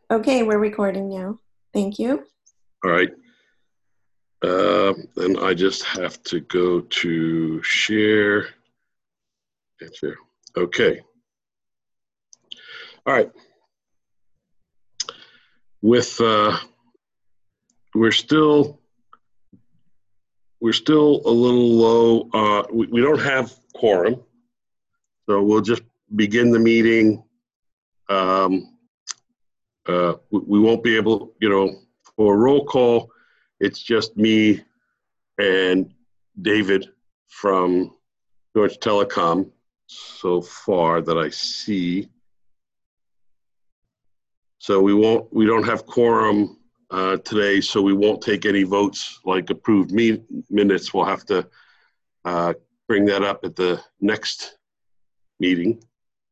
Okay, we're recording now. Thank you. All right. Then I just have to go to share and share. Okay. All right. With we're still a little low. We don't have quorum, so we'll just begin the meeting. We won't be able, for a roll call. It's just me and David from Deutsche Telekom so far that I see. So we don't have quorum today, so we won't take any votes like approved minutes. We'll have to bring that up at the next meeting.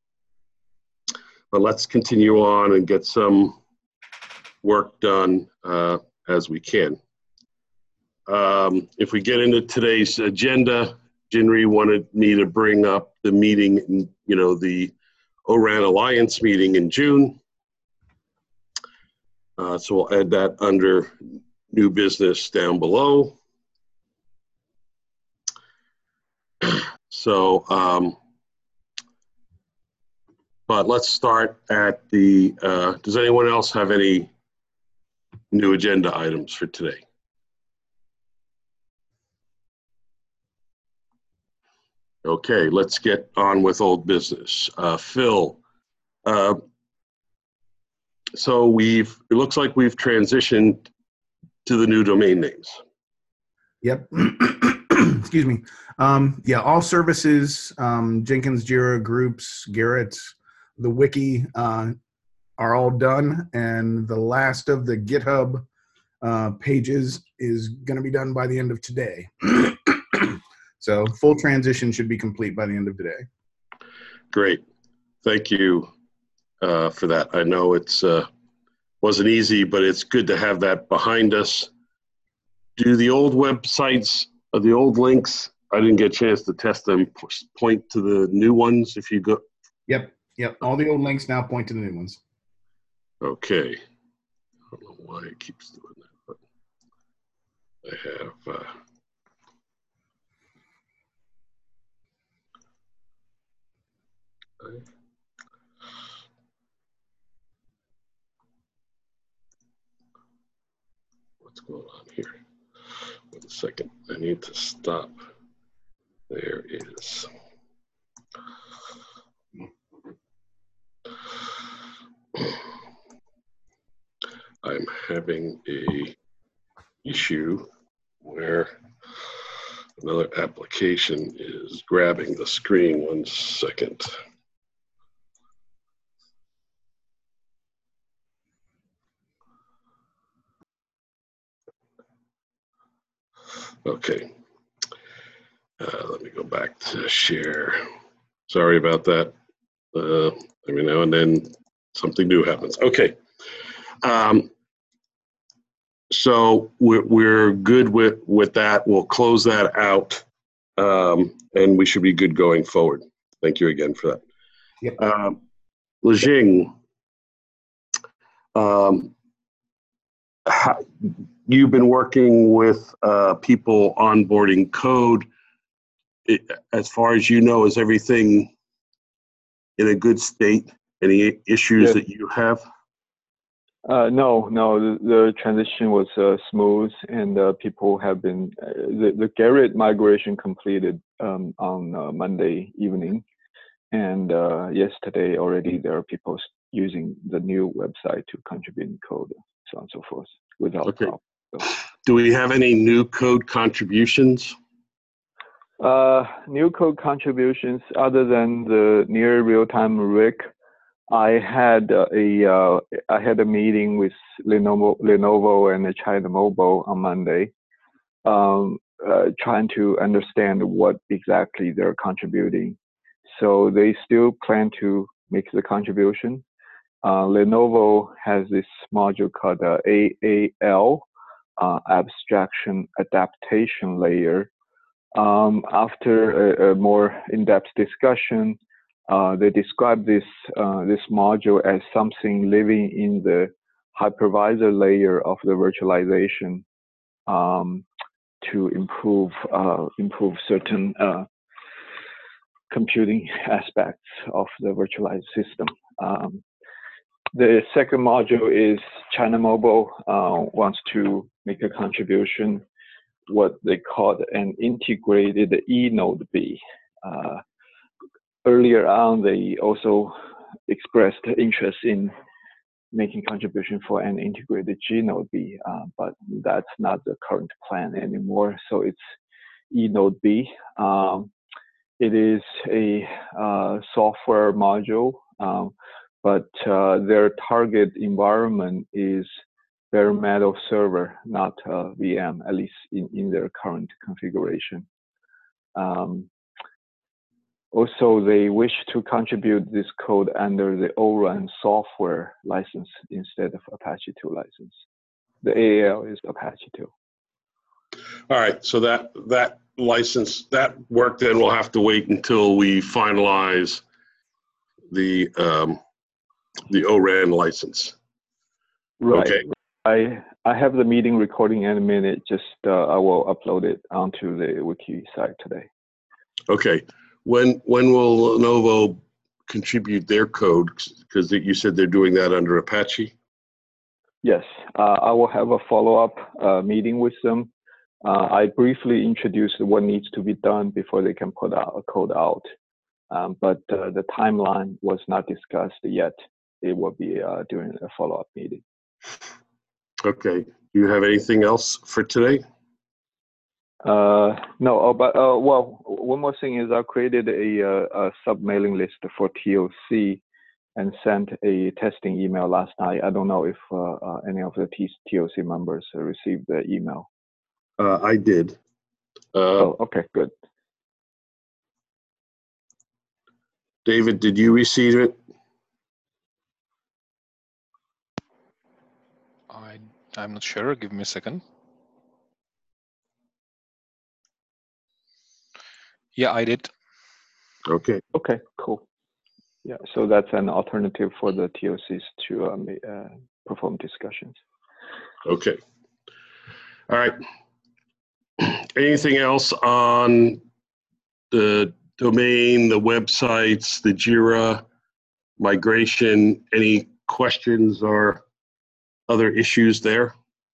But let's continue on and get some work done as we can. If we get into today's agenda, Jinri wanted me to bring up the meeting, the ORAN Alliance meeting in June. So we'll add that under new business down below. So, but let's start at the, does anyone else have any new agenda items for today? Okay, let's get on with old business. Phil, so it looks like we've transitioned to the new domain names. Yep. Excuse me. Yeah, all services, Jenkins, Jira, Groups, Garrett, the wiki are all done, and the last of the GitHub pages is going to be done by the end of today. So full transition should be complete by the end of today. Great. Thank you for that. I know it's wasn't easy, but it's good to have that behind us. Do the old websites, the old links, I didn't get a chance to test them, point to the new ones if you go? Yep. All the old links now point to the new ones. Okay. I don't know why it keeps doing that, but I have... What's going on here? Wait a second. I need to stop. There it is. I'm having a issue where another application is grabbing the screen. 1 second. Okay. Let me go back to share. Sorry about that. Every now and then something new happens. Okay. So we're good with that. We'll close that out, and we should be good going forward. Thank you again for that. Yep. Lejing, you've been working with people onboarding code. As far as you know, is everything in a good state? Any issues that you have? No, the transition was smooth, and people have been, the Garrett migration completed on Monday evening, and yesterday already there are people using the new website to contribute in code, so on and so forth, without problem. So. Do we have any new code contributions? New code contributions other than the near real-time RIC. I had a meeting with Lenovo and China Mobile on Monday, trying to understand what exactly they're contributing. So they still plan to make the contribution. Lenovo has this module called AAL, Abstraction Adaptation Layer. After a more in-depth discussion, they describe this module as something living in the hypervisor layer of the virtualization to improve certain computing aspects of the virtualized system. The second module is China Mobile wants to make a contribution, what they call an integrated eNodeB. Earlier on, they also expressed interest in making contribution for an integrated gNodeB, but that's not the current plan anymore. So it's eNodeB. It is a software module, but their target environment is bare metal server, not VM, at least in their current configuration. Also, they wish to contribute this code under the ORAN software license instead of Apache 2 license. The AAL is Apache 2. All right, so that license, that work then will have to wait until we finalize the ORAN license. Right. Okay. I have the meeting recording in a minute. Just I will upload it onto the wiki site today. Okay. When will Lenovo contribute their code? Because you said they're doing that under Apache. Yes, I will have a follow-up meeting with them. I briefly introduced what needs to be done before they can put out a code out, but the timeline was not discussed yet. It will be during a follow-up meeting. Okay. Do you have anything else for today? No, but well, one more thing is I created a sub-mailing list for TOC and sent a testing email last night. I don't know if any of the TOC members received the email. I did. Oh, okay, good. David, did you receive it? I'm not sure. Give me a second. Yeah, I did. Okay. Okay, cool. Yeah, so that's an alternative for the TOCs to perform discussions. Okay. All right. Anything else on the domain, the websites, the JIRA migration? Any questions or other issues there?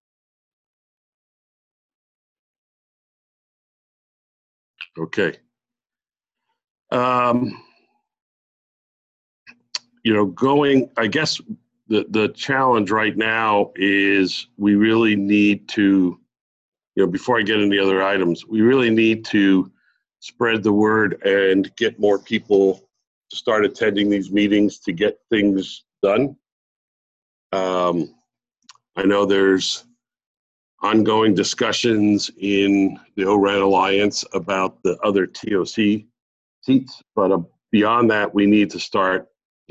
Okay. I guess the challenge right now is we really need to, before I get into the other items, we really need to spread the word and get more people to start attending these meetings to get things done. I know there's ongoing discussions in the ORAN Alliance about the other TOC seats, but beyond that, we need to start,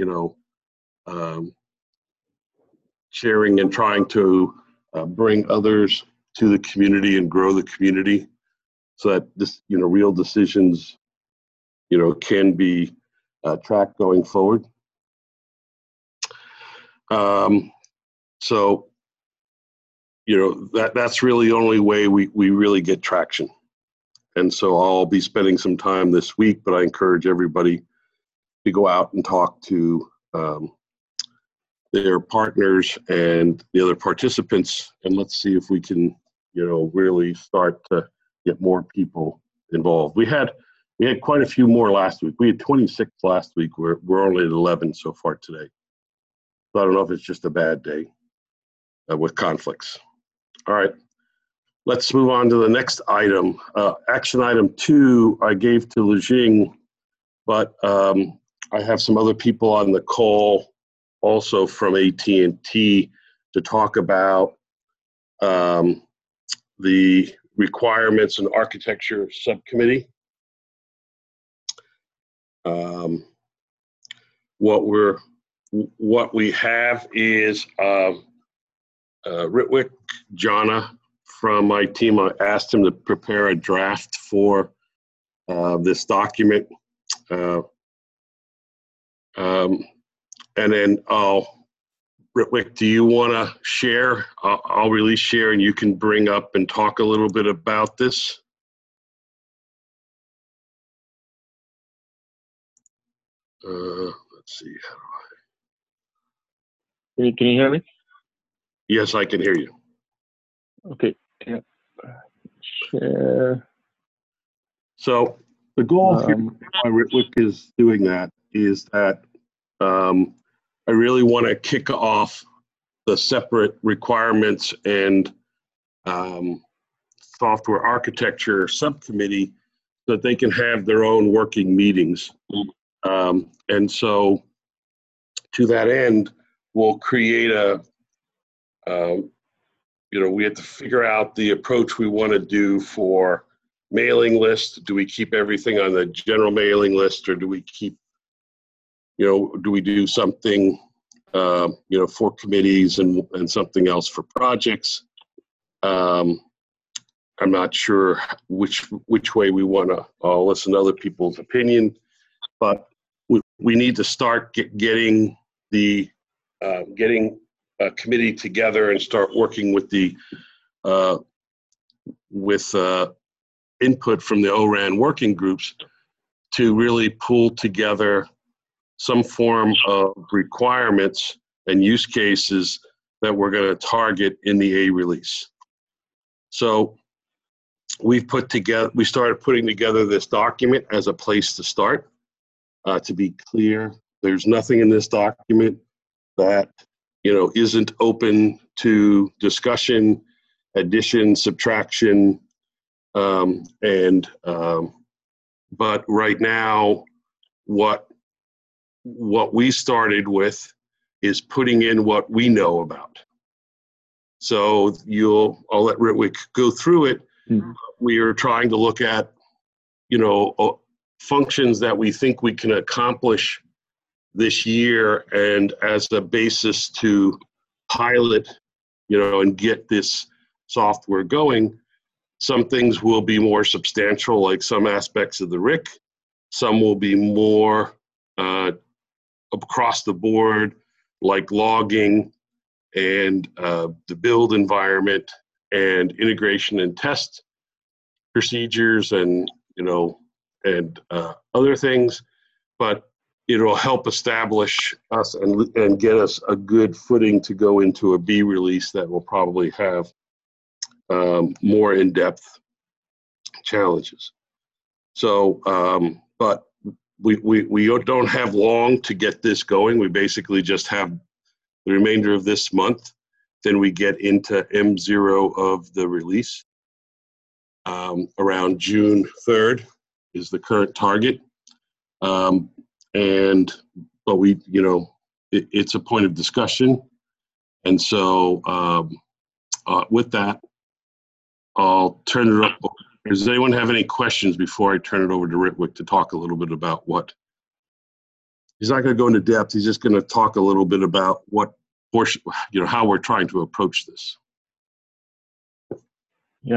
sharing and trying to bring others to the community and grow the community so that this, real decisions, can be tracked going forward. So, that's really the only way we really get traction. And so I'll be spending some time this week, but I encourage everybody to go out and talk to their partners and the other participants, and let's see if we can, really start to get more people involved. We had quite a few more last week. We had 26 last week. We're only at 11 so far today. So I don't know if it's just a bad day with conflicts. All right, let's move on to the next item. Action item 2 I gave to Lejing, but I have some other people on the call also from AT&T to talk about the requirements and architecture subcommittee. What we have is Ritwik Jana from my team. I asked him to prepare a draft for this document. And then I'll Ritwik, do you want to share? I'll release share and you can bring up and talk a little bit about this. Let's see. Can you hear me? Yes, I can hear you. Okay. Yeah. Share. So the goal here, why Ritwik is doing that, is that I really want to kick off the separate requirements and software architecture subcommittee so that they can have their own working meetings. And so to that end, we'll create we have to figure out the approach we want to do for mailing list. Do we keep everything on the general mailing list, or do we keep, do we do something, for committees and something else for projects? I'm not sure which way we want to listen to other people's opinion, but we need to start getting a committee together and start working with the input from the ORAN working groups to really pull together some form of requirements and use cases that we're going to target in the A release. So we started putting together this document as a place to start. To be clear, there's nothing in this document that isn't open to discussion, addition, subtraction, but right now, what we started with is putting in what we know about. So I'll let Ritwik go through it. Mm-hmm. We are trying to look at, functions that we think we can accomplish this year, and as a basis to pilot, and get this software going. Some things will be more substantial, like some aspects of the RIC. Some will be more across the board, like logging and the build environment and integration and test procedures and other things. But it'll help establish us and get us a good footing to go into a B release that will probably have more in-depth challenges. So, but we don't have long to get this going. We basically just have the remainder of this month. Then we get into M0 of the release. Around June 3rd is the current target. But it's a point of discussion. And so with that, I'll turn it up. Does anyone have any questions before I turn it over to Ritwik to talk a little bit about what? He's not going to go into depth. He's just going to talk a little bit about what portion, how we're trying to approach this. Yeah.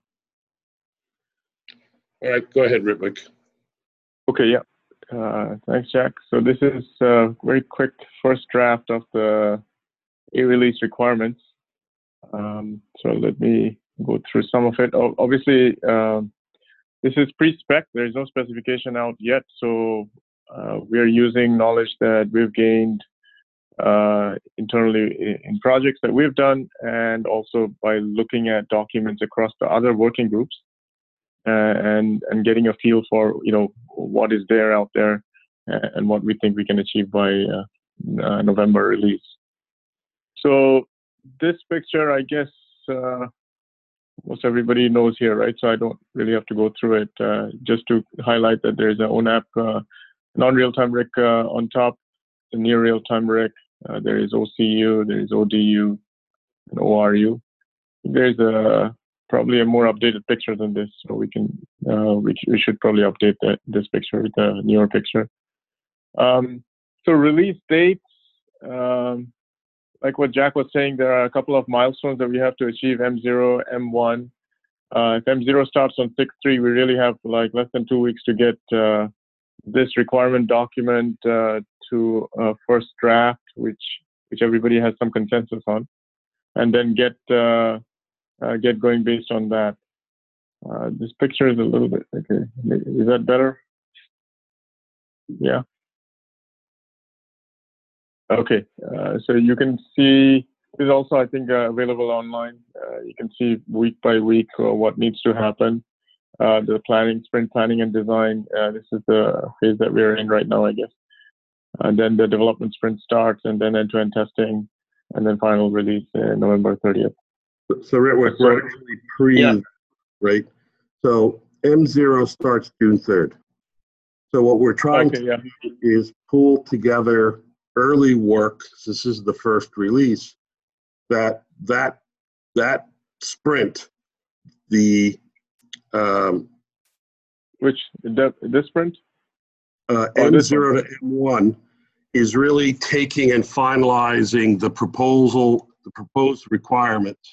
All right, go ahead, Ritwik. Okay, yeah. Thanks, Jack. So this is a very quick first draft of the A-release requirements. So let me go through some of it. Obviously, this is pre-spec. There is no specification out yet. So we are using knowledge that we've gained internally in projects that we've done, and also by looking at documents across the other working groups and getting a feel for what is there out there and what we think we can achieve by November release. So this picture, I guess, most everybody knows here, right? So I don't really have to go through it. Just to highlight that there's an ONAP non-real-time RIC on top, the near real-time RIC. There is OCU, there is ODU, and ORU. There's probably a more updated picture than this, so we should probably update this picture with a newer picture. So release dates, like what Jack was saying, there are a couple of milestones that we have to achieve: M0, M1. If M0 starts on 6/3, we really have like less than 2 weeks to get this requirement document to first draft, which which everybody has some consensus on, and then get going based on that. This picture is a little bit, okay, is that better? Yeah. Okay, so you can see, this is also, I think, available online. You can see week by week what needs to happen. The planning, sprint planning and design, this is the phase that we're in right now, I guess. And then the development sprint starts, and then end-to-end testing, and then final release November 30th. So we're actually pre, right? So M0 starts June 3rd. So what we're trying to do is pull together early work, this is the first release, that sprint, the which this sprint? M0 to M1 is really taking and finalizing the proposed requirements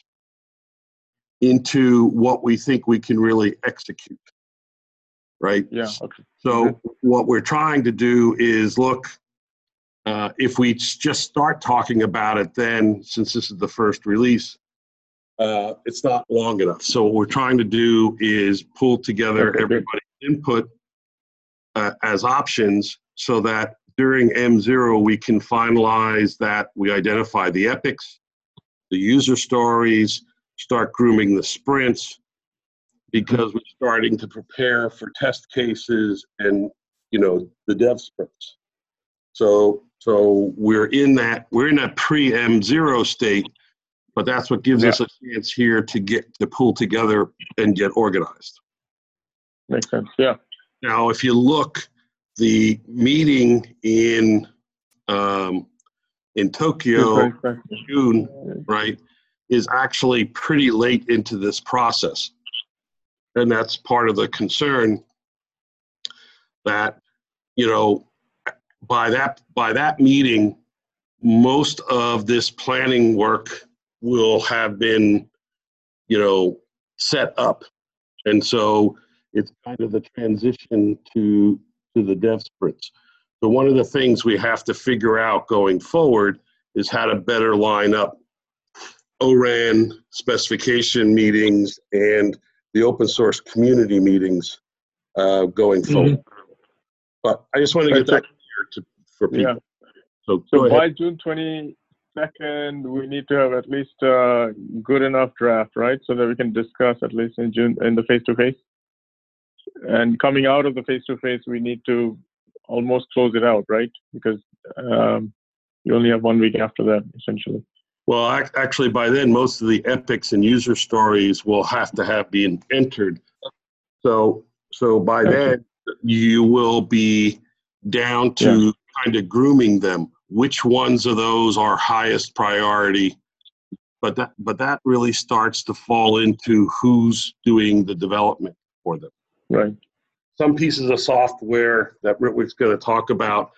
into what we think we can really execute, right? Yeah, okay. So what we're trying to do is look, if we just start talking about it then, since this is the first release, it's not long enough. So what we're trying to do is pull together everybody's input as options so that during M0 we can finalize that, we identify the epics, the user stories, start grooming the sprints, because we're starting to prepare for test cases and, you know, the dev sprints. So we're in that pre-M0 state, but that's what gives us a chance here to pull together and get organized. Makes sense, yeah. Now, if you look, the meeting in Tokyo, June, right, is actually pretty late into this process. And that's part of the concern that, you know, by that meeting, most of this planning work will have been, you know, set up. And so it's kind of the transition to the dev sprints. So one of the things we have to figure out going forward is how to better line up ORAN specification meetings and the open source community meetings going forward. But I just want to get that clear for people. Yeah. So by June 22nd, we need to have at least a good enough draft, right? So that we can discuss at least in June in the face-to-face. And coming out of the face-to-face, we need to almost close it out, right? Because you only have 1 week after that, essentially. Well, actually, by then, most of the epics and user stories will have to have been entered. So by then, you will be down to kind of grooming them. Which ones of those are highest priority? But that really starts to fall into who's doing the development for them. Right. Some pieces of software that Ritwik's going to talk about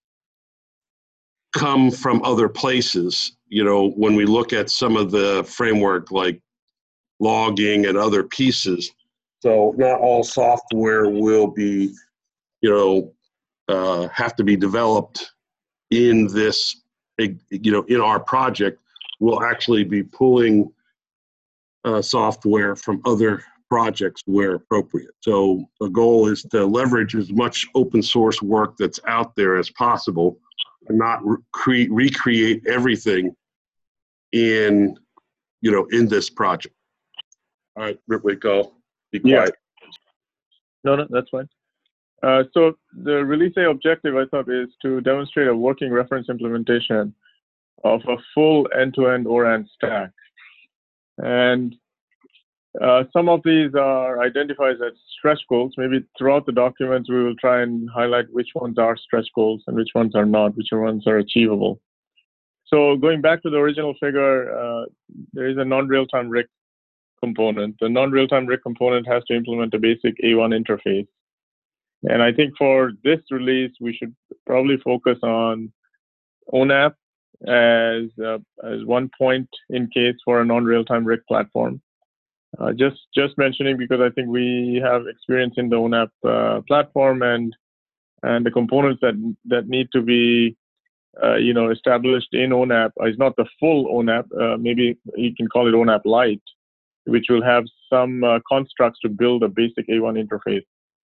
come from other places. You know, when we look at some of the framework like logging and other pieces, so not all software will be, you know, have to be developed in this, you know, in our project. We'll actually be pulling software from other projects where appropriate. So the goal is to leverage as much open source work that's out there as possible and not recreate everything in, you know, in this project. All right, Ritwik, go. Be quiet. No, that's fine. So the release A objective, I thought, is to demonstrate a working reference implementation of a full end-to-end ORAN stack. And some of these are identified as stretch goals. Maybe throughout the documents, we will try and highlight which ones are stretch goals and which ones are not, which ones are achievable. So going back to the original figure, there is a non-real-time RIC component. The non-real-time RIC component has to implement a basic A1 interface. And I think for this release, we should probably focus on ONAP as one point in case for a non-real-time RIC platform. Just mentioning because I think we have experience in the ONAP platform and the components that need to be established in ONAP, is not the full ONAP. Maybe you can call it ONAP Lite, which will have some constructs to build a basic A1 interface.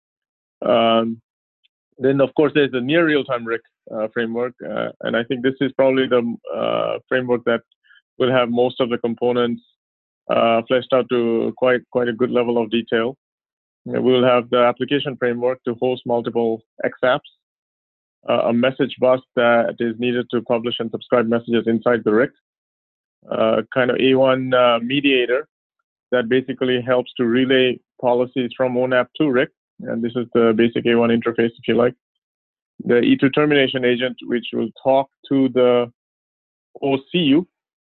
Then, of course, there's the near real-time RIC framework, and I think this is probably the framework that will have most of the components fleshed out to quite a good level of detail. We'll have the application framework to host multiple XApps, a message bus that is needed to publish and subscribe messages inside the RIC, kind of A1 mediator that basically helps to relay policies from ONAP to RIC, and this is the basic A1 interface, if you like. The E2 termination agent, which will talk to the OCU,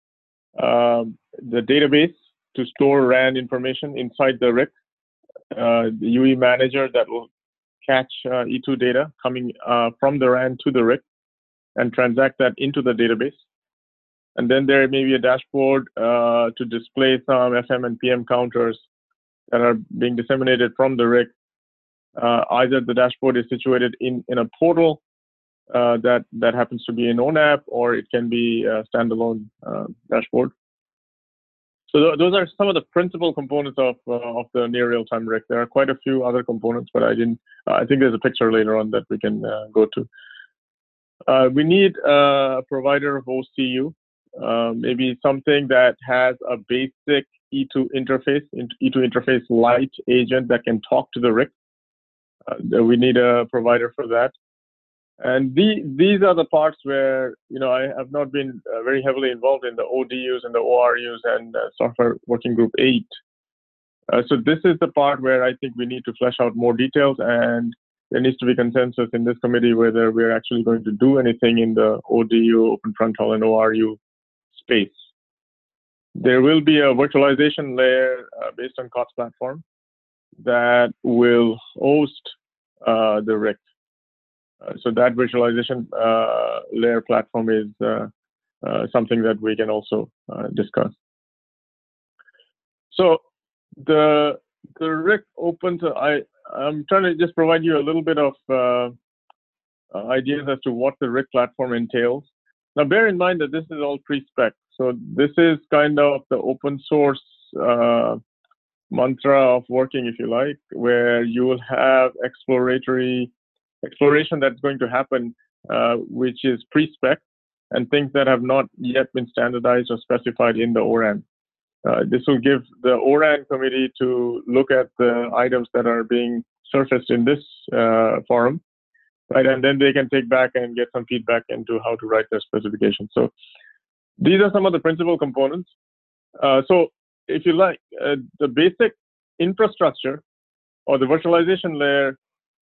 the database to store RAN information inside the RIC, the UE manager that will catch E2 data coming from the RAN to the RIC and transact that into the database. And then there may be a dashboard to display some FM and PM counters that are being disseminated from the RIC. Either the dashboard is situated in a portal that happens to be in ONAP, or it can be a standalone dashboard. So those are some of the principal components of the near real-time RIC. There are quite a few other components, but I think there's a picture later on that we can go to. We need a provider of OCU, maybe something that has a basic E2 interface, E2 interface Lite agent that can talk to the RIC. We need a provider for that. And these are the parts where, I have not been very heavily involved in the ODUs and the ORUs and Software Working Group 8. So this is the part where I think we need to flesh out more details, and there needs to be consensus in this committee whether we're actually going to do anything in the ODU, Open Fronthaul, and ORU space. There will be a virtualization layer based on COTS platform that will host the RIC. So that virtualization layer platform is something that we can also discuss. So the RIC opens. I'm trying to just provide you a little bit of ideas as to what the RIC platform entails. Now, bear in mind that this is all pre-spec. So this is kind of the open source mantra of working, if you like, where you will have exploration that's going to happen, which is pre-spec, and things that have not yet been standardized or specified in the ORAN. This will give the ORAN committee to look at the items that are being surfaced in this forum, right? And then they can take back and get some feedback into how to write their specifications. So these are some of the principal components. So if you like, the basic infrastructure or the virtualization layer,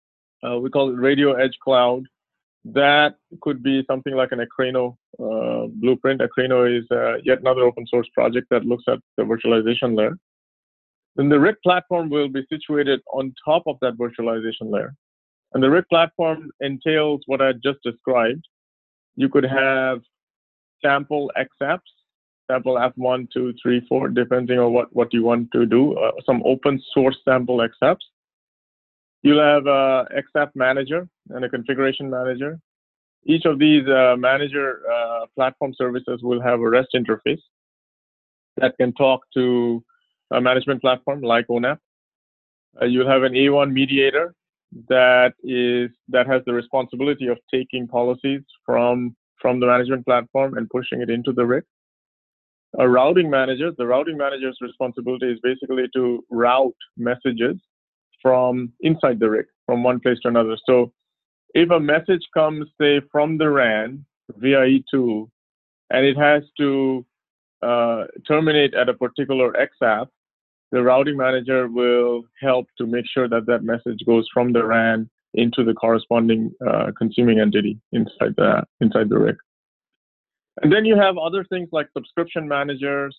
we call it Radio Edge Cloud. That could be something like an Akraino blueprint. Akraino is yet another open source project that looks at the virtualization layer. Then the RIC platform will be situated on top of that virtualization layer. And the RIC platform entails what I just described. You could have sample XApps, sample F1, 2, 3, 4, depending on what you want to do, some open source sample XApps. You'll have a XApp manager and a configuration manager. Each of these manager platform services will have a REST interface that can talk to a management platform like ONAP. You'll have an A1 mediator that has the responsibility of taking policies from the management platform and pushing it into the RIC. A routing manager, the routing manager's responsibility is basically to route messages from inside the RIC, from one place to another. So if a message comes, say, from the RAN via E2, and it has to terminate at a particular XApp, the routing manager will help to make sure that that message goes from the RAN into the corresponding consuming entity inside the RIC. And then you have other things like subscription managers,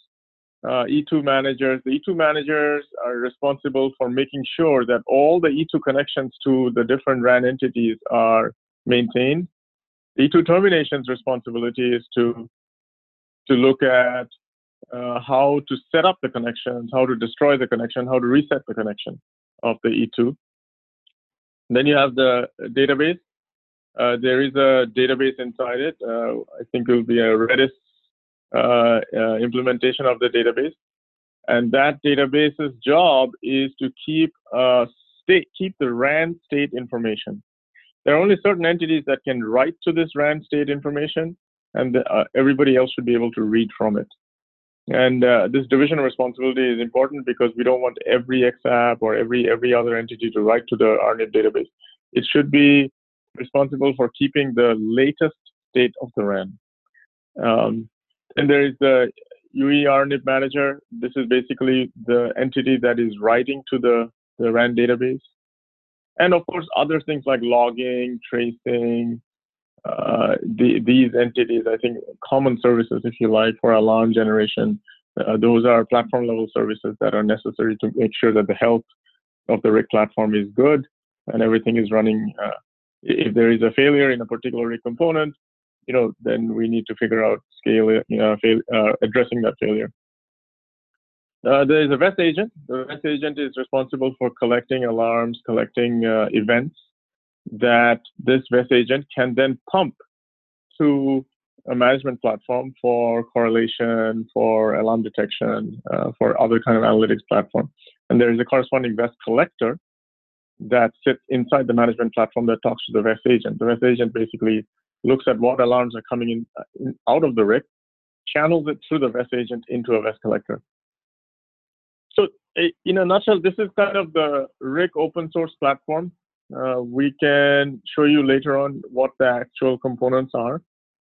E2 managers. The E2 managers are responsible for making sure that all the E2 connections to the different RAN entities are maintained. The E2 termination's responsibility is to look at how to set up the connections, how to destroy the connection, how to reset the connection of the E2. Then you have the database. there is a database inside it. I think it will be a Redis implementation of the database. And that database's job is to keep the RAN state information. There are only certain entities that can write to this RAN state information, and everybody else should be able to read from it. And this division of responsibility is important because we don't want every XApp or every other entity to write to the RNIP database. It should be responsible for keeping the latest state of the RAN. And there is the UE RNIP manager. This is basically the entity that is writing to the RAN database. And of course, other things like logging, tracing, these entities, I think common services, if you like, for alarm generation, those are platform level services that are necessary to make sure that the health of the RIC platform is good and everything is running. If there is a failure in a particular RIC component, then we need to figure out addressing that failure. There is a VES agent. The VES agent is responsible for collecting alarms, collecting events that this VES agent can then pump to a management platform for correlation, for alarm detection, for other kind of analytics platform. And there is a corresponding VES collector that sits inside the management platform that talks to the VES agent. The VES agent basically looks at what alarms are coming in out of the RIC, channels it through the VES agent into a VES collector. So in a nutshell, this is kind of the RIC open source platform. We can show you later on what the actual components are.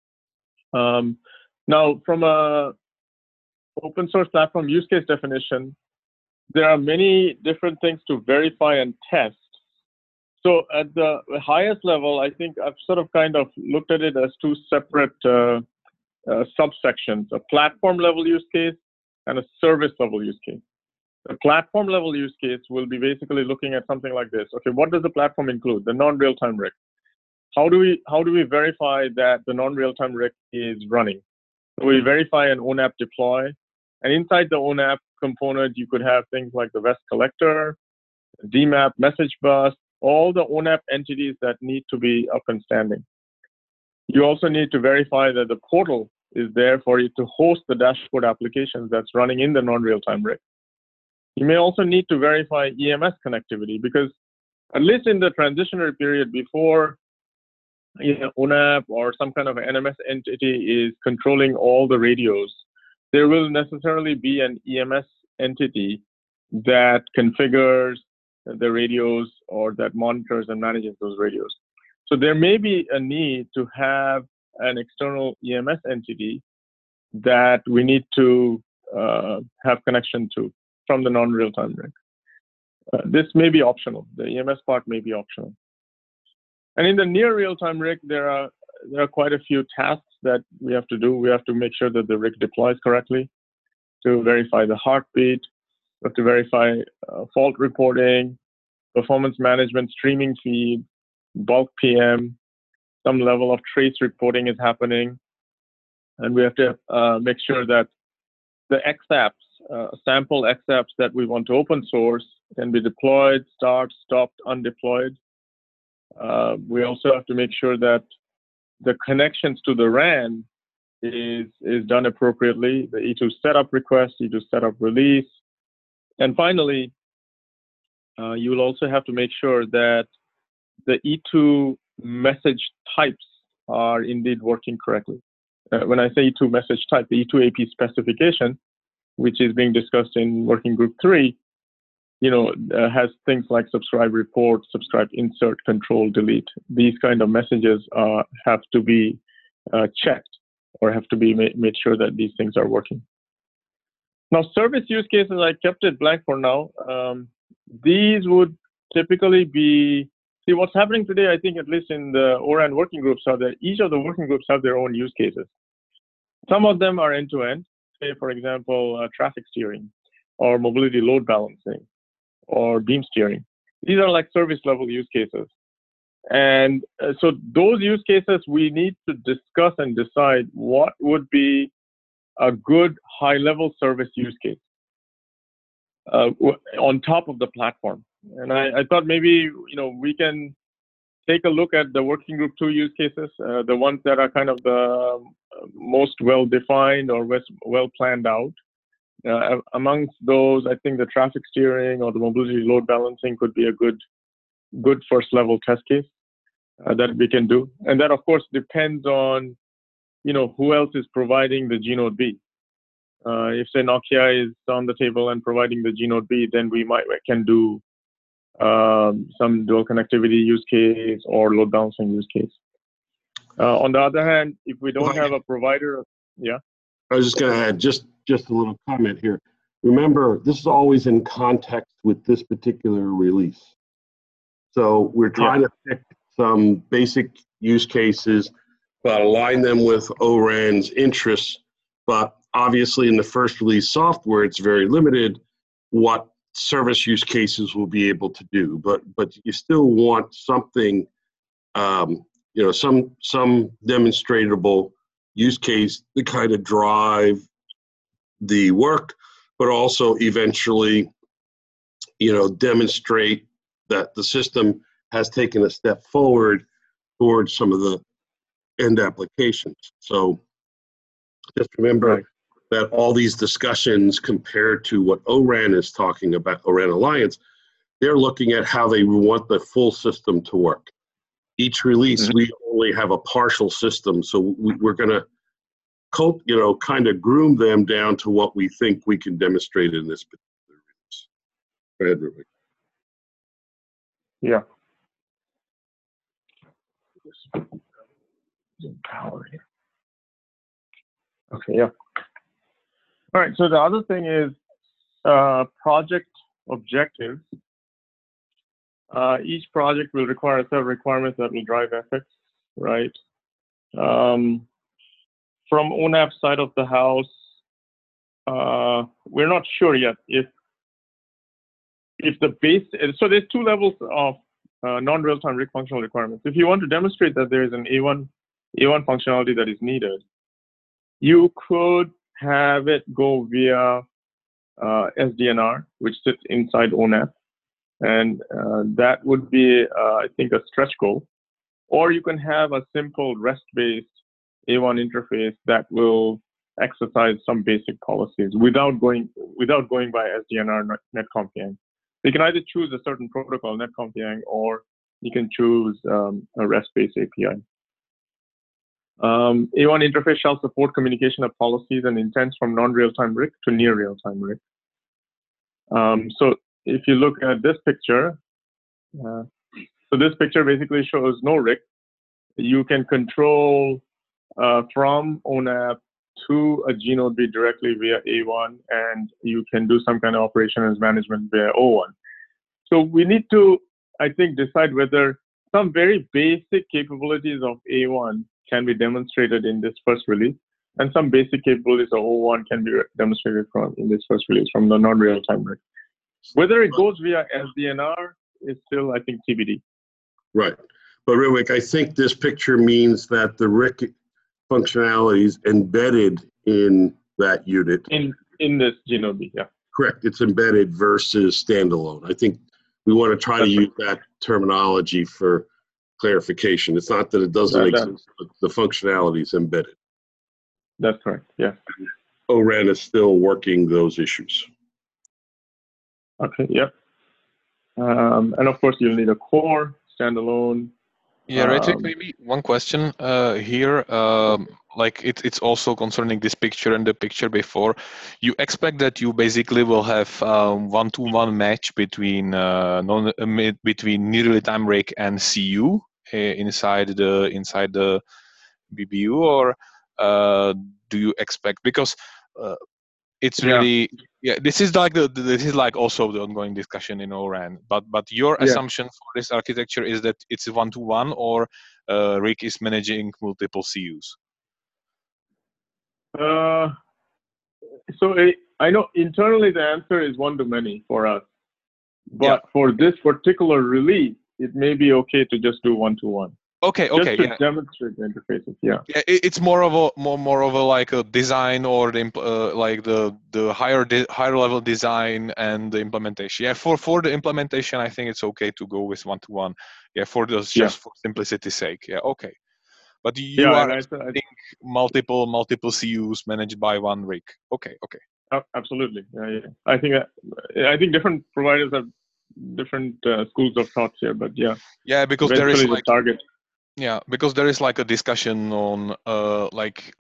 Now, from a open source platform use case definition, there are many different things to verify and test. So at the highest level, I think I've sort of kind of looked at it as two separate subsections, a platform level use case and a service level use case. The platform level use case will be basically looking at something like this. Okay, what does the platform include? The non-real-time RIC. How do we verify that the non-real-time RIC is running? So we verify an ONAP deploy, and inside the ONAP component, you could have things like the VES collector, DMAP message bus, all the ONAP entities that need to be up and standing. You also need to verify that the portal is there for you to host the dashboard applications that's running in the non-real-time RIC. You may also need to verify EMS connectivity because at least in the transitionary period before ONAP or some kind of NMS entity is controlling all the radios, there will necessarily be an EMS entity that configures the radios or that monitors and manages those radios. So there may be a need to have an external EMS entity that we need to have connection to from the non-real-time RIC. This may be optional. The EMS part may be optional. And in the near real-time RIC, there are quite a few tasks that we have to do. We have to make sure that the RIC deploys correctly, to verify the heartbeat, we have to verify fault reporting, performance management, streaming feed, bulk PM, some level of trace reporting is happening. And we have to make sure that the XApps, sample XApps that we want to open source can be deployed, start, stopped, undeployed. We also have to make sure that the connections to the RAN is done appropriately, the E2 setup request, E2 setup release. And finally, you will also have to make sure that the E2 message types are indeed working correctly. When I say E2 message type, the E2 AP specification, which is being discussed in working group 3, has things like subscribe report, subscribe insert, control, delete. These kind of messages have to be checked or have to be made sure that these things are working. Now, service use cases, I kept it blank for now. These would typically be, see what's happening today, I think at least in the ORAN working groups are that each of the working groups have their own use cases. Some of them are end-to-end, say for example, traffic steering or mobility load balancing or beam steering. These are like service level use cases. And so those use cases, we need to discuss and decide what would be a good high-level service use case on top of the platform. And I thought maybe we can take a look at the working group 2 use cases, the ones that are kind of the most well-defined or well planned out. Amongst those, I think the traffic steering or the mobility load balancing could be a good first level test case that we can do. And that, of course, depends on, who else is providing the G-Node B. If, say, Nokia is on the table and providing the G-Node B, then we can do some dual connectivity use case or load balancing use case. On the other hand, if we don't have a provider, I was just going to add just a little comment here. Remember, this is always in context with this particular release. So we're trying to pick some basic use cases, but align them with O-RAN's interests. But obviously in the first release software, it's very limited what service use cases will be able to do. But you still want something, some demonstratable use case to kind of drive the work, but also eventually, demonstrate that the system has taken a step forward towards some of the end applications. So just remember that all these discussions compared to what O-RAN is talking about, O-RAN Alliance, they're looking at how they want the full system to work. Each release, we only have a partial system, so we're going to kind of groom them down to what we think we can demonstrate in this particular release. Go ahead, Rubik. Yeah. Power here. Okay, yeah. All right, so the other thing is project objectives. Each project will require a set of requirements that will drive ethics, right? From ONAP side of the house, we're not sure yet if the base, so there's 2 levels of non-real-time RIC functional requirements. If you want to demonstrate that there is an A1 functionality that is needed, you could have it go via SDNR, which sits inside ONAP. And that would be, I think, a stretch goal. Or you can have a simple REST-based A1 interface that will exercise some basic policies without going by SDNR netconf-yang. You can either choose a certain protocol, netconf-yang, or you can choose a REST-based API. A1 interface shall support communication of policies and intents from non-real-time RIC to near real-time RIC. So if you look at this picture, so this picture basically shows no RIC. You can control from ONAP to a G-Node B directly via A1, and you can do some kind of operations management via O1. So we need to, I think, decide whether some very basic capabilities of A1 can be demonstrated in this first release, and some basic capabilities of O1 can be demonstrated in this first release from the non-real-time RIC. Whether it goes via SDNR is still, I think, TBD. Right. But Ritwik, I think this picture means that the RIC functionality is embedded in that unit. In this G-Node B, yeah. Correct. It's embedded versus standalone. I think we want to try to use that terminology for clarification. It's not that it doesn't exist, but the functionality is embedded. That's correct, yeah. O-RAN is still working those issues. Okay, yep. And of course, you'll need a core, standalone. Yeah, Ritik, maybe one question here. Like it's also concerning this picture and the picture before. You expect that you basically will have one-to-one match between between near real-time RIC and CU inside the BBU, or do you expect, because it's really this is like also the ongoing discussion in O-RAN, but your assumption for this architecture is that it's one-to-one, or RIC is managing multiple CUs? So I know internally the answer is one-to-many for us, but for this particular release, it may be okay to just do one-to-one. Okay, just okay, to yeah. demonstrate the interfaces. Yeah. Yeah, it's more of a like a design or like the higher level design and the implementation. Yeah, for the implementation, I think it's okay to go with 1-to-1. Yeah, for just for simplicity's sake. Yeah, okay. But you Yeah, are and expecting multiple CUs managed by one rig. Okay, okay. Absolutely. Yeah. I think different providers have different schools of thoughts here, but yeah. Yeah, because there eventually is the like target. Yeah, because there is like a discussion on like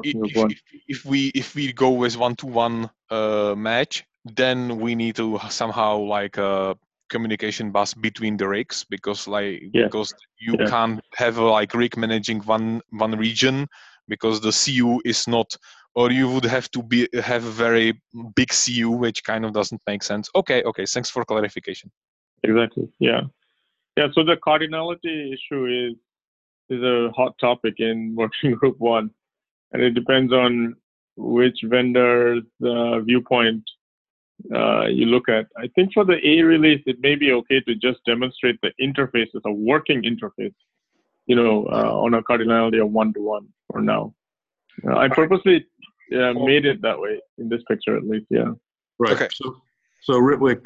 if we go with 1-to-1 match, then we need to somehow like a communication bus between the rigs because because you can't have like rig managing one region because the CU is not, or you would have to have a very big CU, which kind of doesn't make sense. Okay, thanks for clarification. Exactly. Yeah. So the cardinality issue is a hot topic in working group 1, and it depends on which vendor's viewpoint you look at. I think for the A release, it may be okay to just demonstrate the interfaces, a working interface, on a cardinality of 1-to-1 for now. I purposely made it that way in this picture, at least. Yeah. Right. Okay. So Ritwik,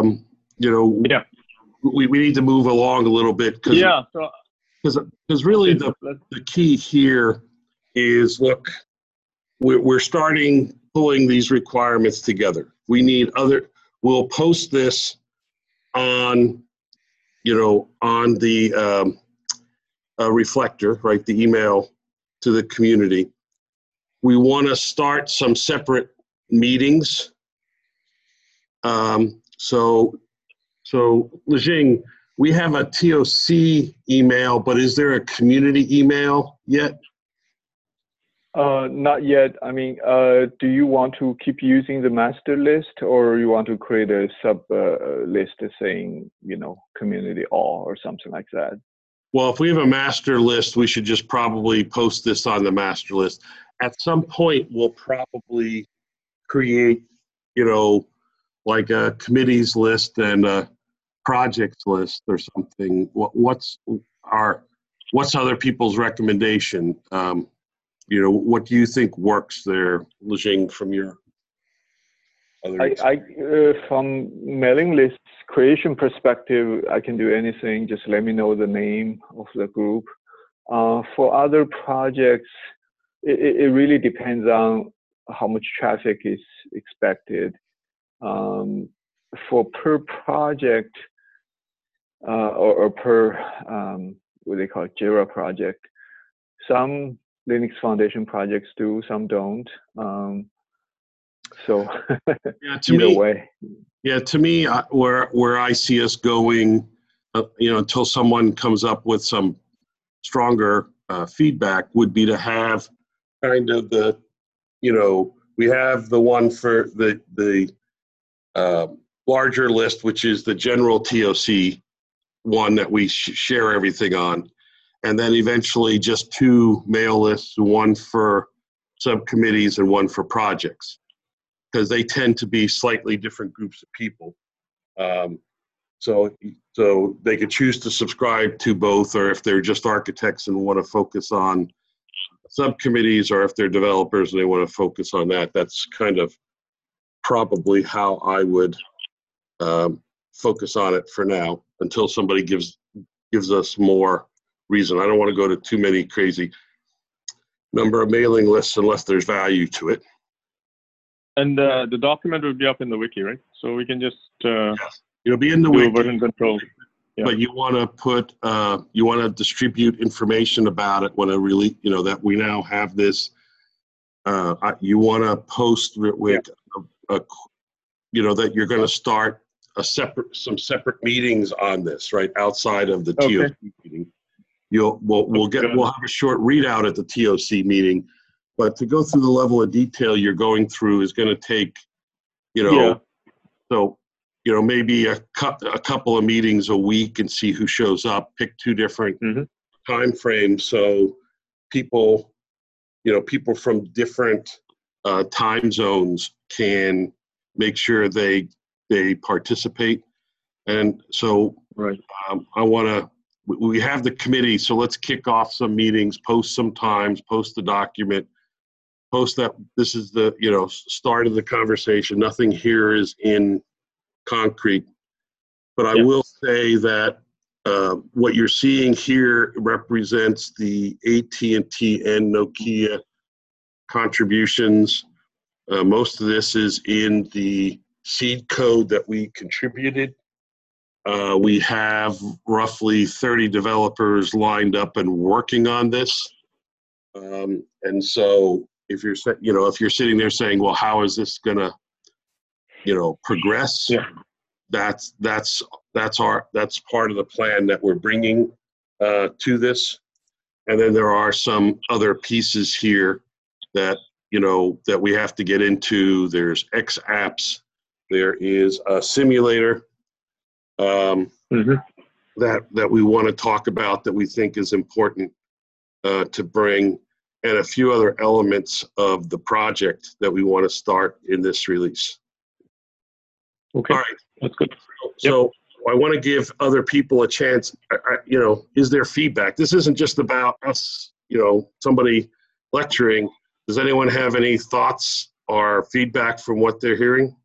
we need to move along a little bit because really the key here is, look, we're starting pulling these requirements together. We need we'll post this on the reflector, right, the email to the community. We want to start some separate meetings. So Lejing, we have a TOC email, but is there a community email yet? Not yet. I mean, do you want to keep using the master list, or you want to create a sub list saying, community all or something like that? Well, if we have a master list, we should just probably post this on the master list. At some point, we'll probably create, like a committees list and a projects list or something. What's other people's recommendation? What do you think works there, Lejing, from your other from mailing lists creation perspective, I can do anything. Just let me know the name of the group. For other projects, it really depends on how much traffic is expected. For per project or per what they call Jira project, some Linux Foundation projects do, some don't. So either way. Yeah, to me, where I see us going, until someone comes up with some stronger feedback, would be to have kind of we have the one for the larger list, which is the general TOC one that we share everything on. And then eventually just 2 mail lists, one for subcommittees and one for projects, because they tend to be slightly different groups of people. So they could choose to subscribe to both, or if they're just architects and want to focus on subcommittees, or if they're developers and they want to focus on that. That's kind of probably how I would focus on it for now, until somebody gives us more reason. I don't want to go to too many crazy number of mailing lists unless there's value to it. And the document will be up in the wiki, right? So we can just yes. It'll be in the wiki, version control. Yeah. But you want to distribute information about it when that we now have this. You want to post with that you're going to start some separate meetings on this, right, outside of the TOC meeting. We'll have a short readout at the TOC meeting, but to go through the level of detail you're going through is going to take, so maybe a couple of meetings a week and see who shows up. Pick 2 different time frames so people from different time zones can make sure they participate. And so I want to we have the committee, so let's kick off some meetings, post some times, post the document, post that this is the, start of the conversation. Nothing here is in concrete. But I will say that what you're seeing here represents the AT&T and Nokia contributions. Most of this is in the seed code that we contributed. We have roughly 30 developers lined up and working on this. And so if you're sitting there saying, well, how is this gonna, progress? Yeah. That's part of the plan that we're bringing to this. And then there are some other pieces here that, that we have to get into. There's X apps. There is a simulator that we want to talk about that we think is important to bring, and a few other elements of the project that we want to start in this release. Okay, all right, that's good. So I want to give other people a chance. Is there feedback? This isn't just about us, somebody lecturing. Does anyone have any thoughts or feedback from what they're hearing?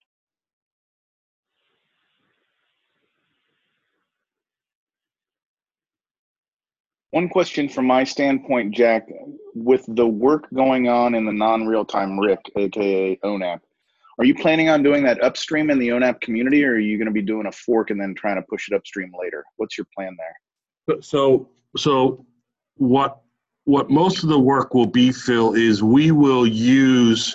One question from my standpoint, Jack, with the work going on in the non-real-time RIC, aka ONAP, are you planning on doing that upstream in the ONAP community, or are you going to be doing a fork and then trying to push it upstream later? What's your plan there? So what most of the work will be, Phil, is we will use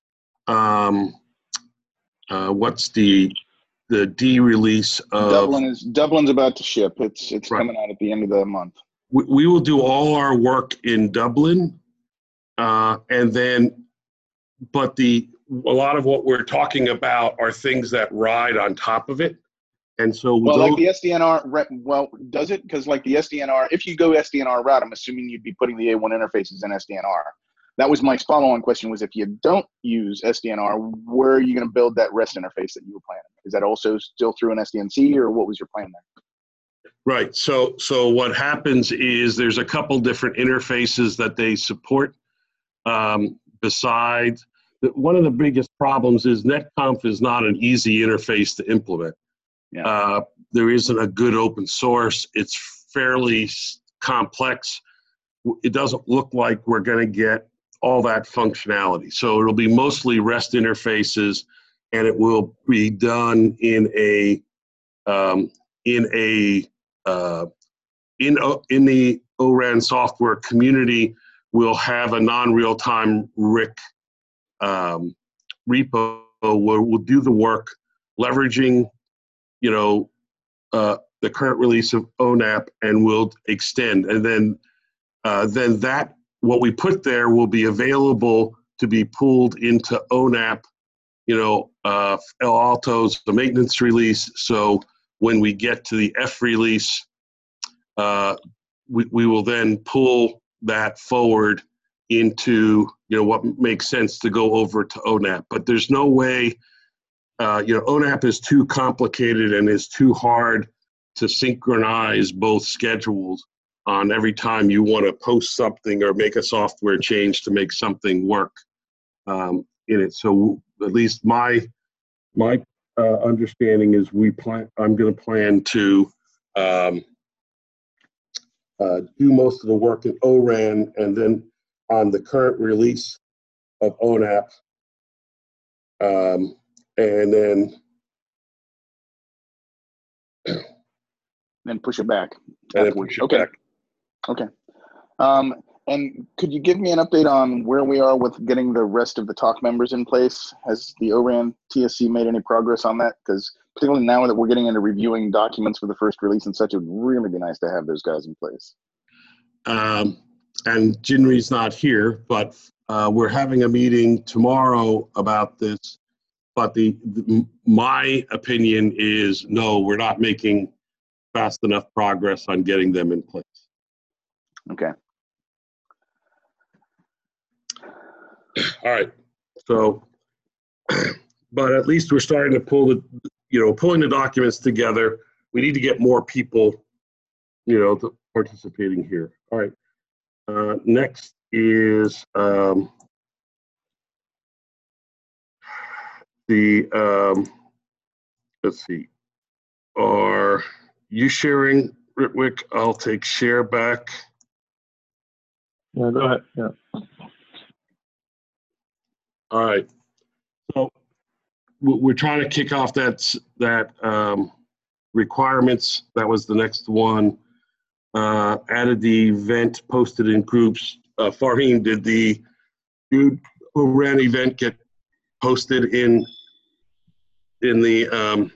what's the de-release of Dublin's about to ship. It's right. Coming out at the end of the month. We will do all our work in Dublin, and then, but a lot of what we're talking about are things that ride on top of it, and so like the SDNR. Well, does it? Because like the SDNR, if you go SDNR route, I'm assuming you'd be putting the A1 interfaces in SDNR. That was my follow-on question: was if you don't use SDNR, where are you going to build that REST interface that you were planning? Is that also still through an SDNC, or what was your plan there? Right. So what happens is there's a couple different interfaces that they support. Besides, one of the biggest problems is NetConf is not an easy interface to implement. Yeah. There isn't a good open source. It's fairly complex. It doesn't look like we're going to get all that functionality. So it'll be mostly REST interfaces, and it will be done in the ORAN software community. We'll have a non-real-time RIC repo where we'll do the work, leveraging, the current release of ONAP, and we'll extend. And then that what we put there will be available to be pulled into ONAP. El Alto's the maintenance release. So when we get to the F release, we will then pull that forward into what makes sense to go over to ONAP. But there's no way, ONAP is too complicated and is too hard to synchronize both schedules on every time you want to post something or make a software change to make something work in it. So at least my understanding is I'm going to plan to do most of the work in ORAN, and then on the current release of ONAP, and then push it back. And then push it back. Okay. And could you give me an update on where we are with getting the rest of the talk members in place? Has the ORAN TSC made any progress on that? Because particularly now that we're getting into reviewing documents for the first release and such, it would really be nice to have those guys in place. And Jinri's not here, but we're having a meeting tomorrow about this. But my opinion is no, we're not making fast enough progress on getting them in place. Okay. All right. So, but at least we're starting to pulling the documents together. We need to get more people participating here. All right. Next is let's see. Are you sharing, Ritwik? I'll take share back. Yeah, go ahead. Yeah. All right. So we're trying to kick off that requirements. That was the next one. Added the event, posted in groups. Farheen, did the dude who ran event get posted in the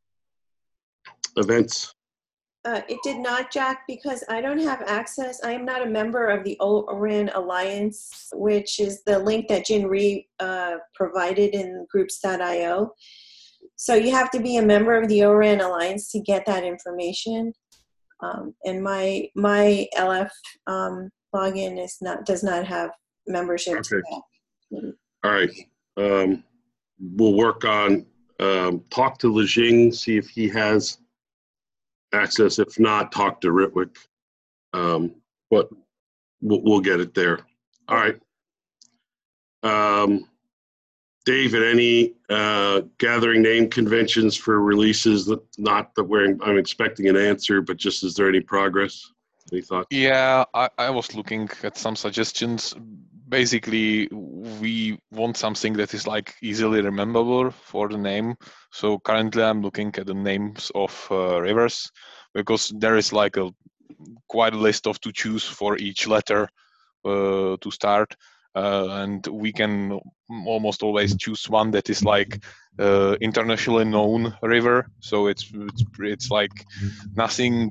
events? It did not, Jack, because I don't have access. I am not a member of the ORAN Alliance, which is the link that Jin Rhee provided in groups.io. So you have to be a member of the ORAN Alliance to get that information. And my LF login does not have membership to that. All right. We'll work on talk to Lejing, see if he has access. If not, talk to Ritwik. But we'll get it there. All right. David, any gathering name conventions for releases? Not that I'm expecting an answer, but just is there any progress? Any thoughts? Yeah, I was looking at some suggestions. Basically, we want something that is like easily rememberable for the name. So currently I'm looking at the names of rivers, because there is like quite a list of to choose for each letter to start. And we can almost always choose one that is like internationally known river. So it's like nothing,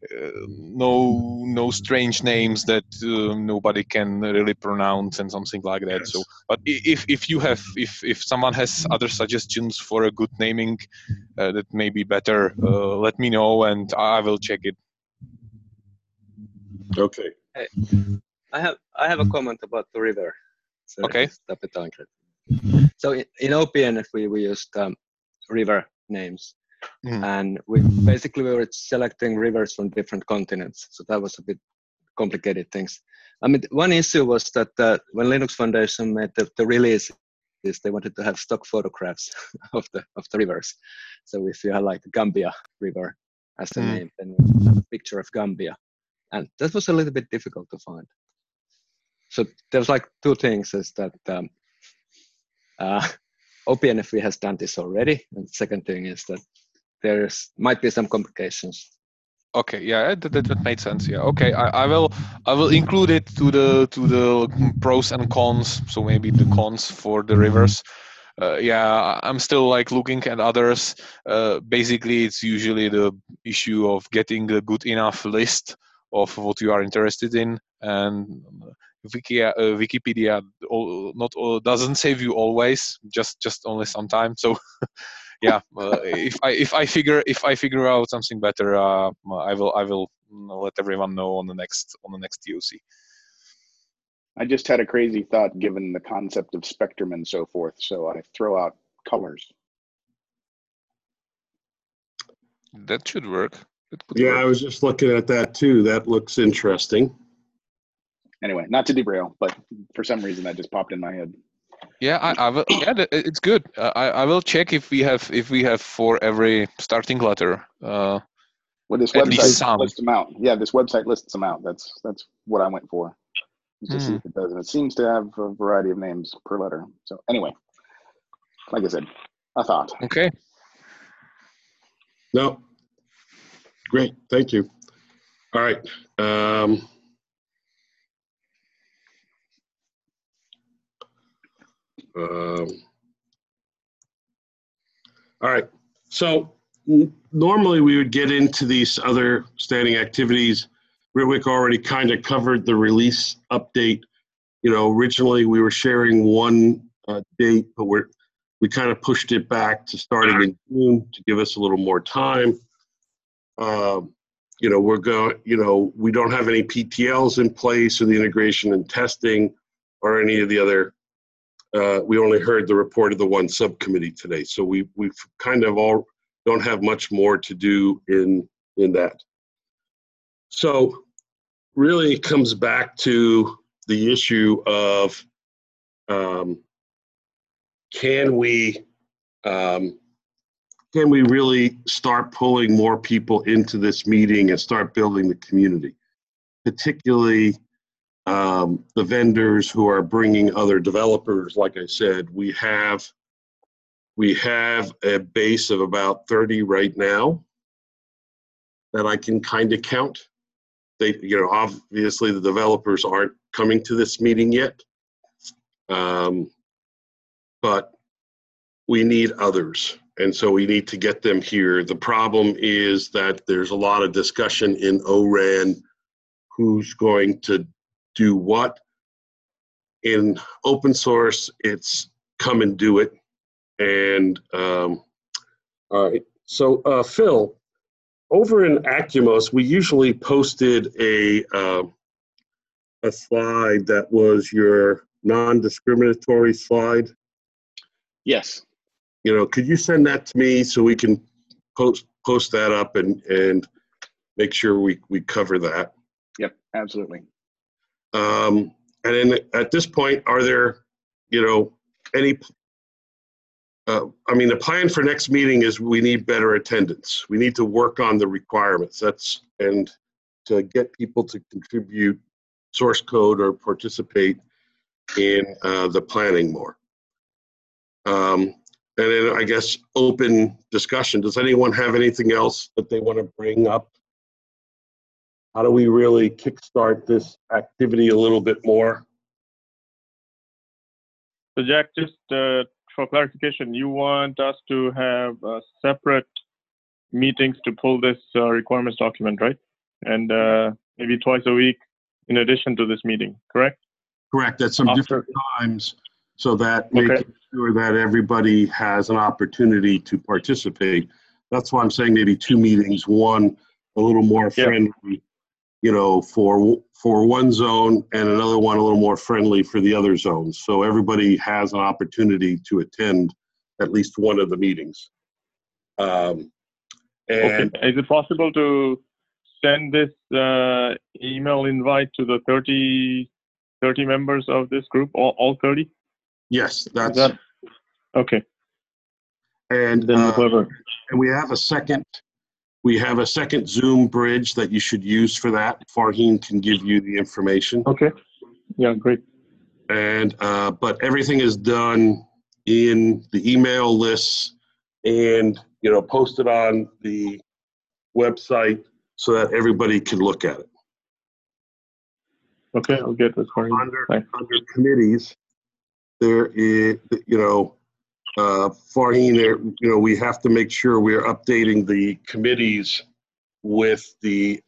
no strange names that nobody can really pronounce and something like that. Yes. So, but if someone has other suggestions for a good naming that may be better, let me know and I will check it. Okay. Hey, I have a comment about the river. So Okay. So in OPNF we used river names, Mm. and we were selecting rivers from different continents. So that was a bit complicated things. I mean, one issue was that when Linux Foundation made the release, they wanted to have stock photographs of the rivers. So if you had like Gambia River as a name, then you have a picture of Gambia, and that was a little bit difficult to find. So there's like two things: is that OPNFV has done this already, and the second thing is that might be some complications. Okay, yeah, that made sense. Yeah, okay, I will include it to the pros and cons. So maybe the cons for the rivers. Yeah, I'm still like looking at others. Basically, it's usually the issue of getting a good enough list of what you are interested in, and Wikipedia doesn't save you always, just only sometimes. So yeah, if I figure out something better, I will let everyone know on the next TOC. I just had a crazy thought given the concept of spectrum and so forth, so I throw out colors. That should work. Yeah, I was just looking at that too. That looks interesting. Anyway, not to derail, but for some reason that just popped in my head. Yeah, I will. Yeah, it's good. I will check if we have for every starting letter. Well, this at least website some. lists them out. Yeah, this website lists them out. That's what I went for. To see if it does, and it seems to have a variety of names per letter. So anyway, like I said, a thought. Okay. No. Great. Thank you. All right. All right. So normally we would get into these other standing activities. Ritwik already kind of covered the release update. You know, originally we were sharing one date, but we kind of pushed it back to starting in June to give us a little more time. You know, we don't have any PTLs in place or the integration and testing or any of the other. We only heard the report of the one subcommittee today, so we've kind of all don't have much more to do in that. So really it comes back to the issue of can we really start pulling more people into this meeting and start building the community, particularly the vendors who are bringing other developers. Like I said, we have a base of about 30 right now that I can kind of count. They, obviously the developers aren't coming to this meeting yet, but we need others. And so we need to get them here. The problem is that there's a lot of discussion in ORAN who's going to do what. In open source, it's come and do it. And all right, so Phil, over in Acumos, we usually posted a slide that was your non-discriminatory slide. Yes. Could you send that to me so we can post that up and make sure we cover that? Yep, absolutely. And then at this point, are there, any? The plan for next meeting is we need better attendance. We need to work on the requirements. And to get people to contribute source code or participate in the planning more. And then I guess open discussion. Does anyone have anything else that they want to bring up? How do we really kickstart this activity a little bit more? So Jack, just for clarification, you want us to have separate meetings to pull this requirements document, right? And maybe twice a week in addition to this meeting, correct? Correct, at some different times, so that making sure that everybody has an opportunity to participate. That's why I'm saying maybe 2 meetings, one a little more friendly, for one zone, and another one a little more friendly for the other zones. So everybody has an opportunity to attend at least one of the meetings. And is it possible to send this email invite to the 30 members of this group, all 30? Yes, that's okay. And and we have a second Zoom bridge that you should use for that. Farheen can give you the information. Okay. Yeah, great. And but everything is done in the email lists and posted on the website so that everybody can look at it. Okay, I'll get this for you. Under committees, there is, Farheen, we have to make sure we're updating the committees with the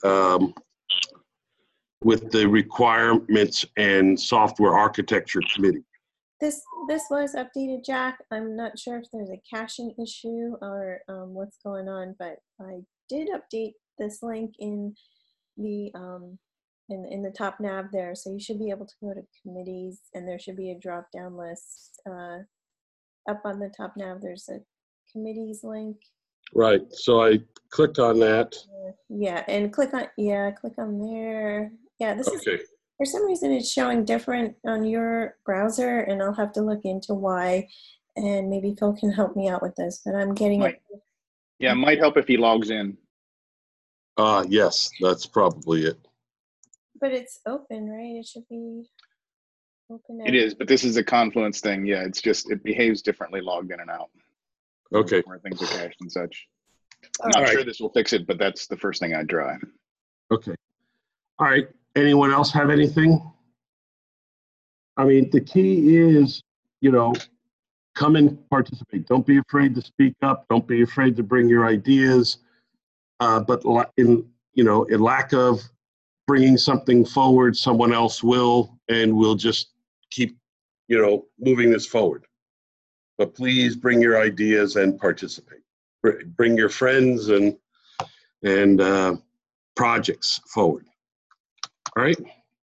requirements and software architecture committee. This was updated, Jack. I'm not sure if there's a caching issue or what's going on, but I did update this link in the in the top nav there, so you should be able to go to committees, and there should be a drop-down list up on the top nav. There's a committees link. Right. So I clicked on that. Yeah, and click on there. Yeah, this is, for some reason it's showing different on your browser, and I'll have to look into why, and maybe Phil can help me out with this, but I'm getting it. Yeah, it might help if he logs in. Yes, that's probably it. But it's open, right? It should be open. It is, but this is a Confluence thing. Yeah, it's just, it behaves differently logged in and out. Okay. Where things are cached and such. I'm not sure this will fix it, but that's the first thing I'd try. Okay. All right. Anyone else have anything? I mean, the key is, come and participate. Don't be afraid to speak up. Don't be afraid to bring your ideas. But in lack of bringing something forward, someone else will, and we'll just keep, moving this forward. But please bring your ideas and participate. Bring your friends and projects forward. All right.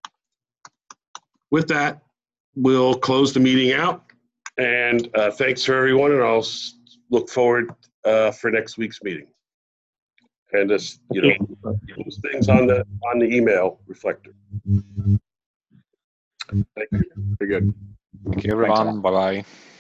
With that, we'll close the meeting out. And thanks for everyone, and I'll look forward for next week's meeting. and just, those things on the email reflector. Thank you. Very good. Thank you, everyone. Bye bye.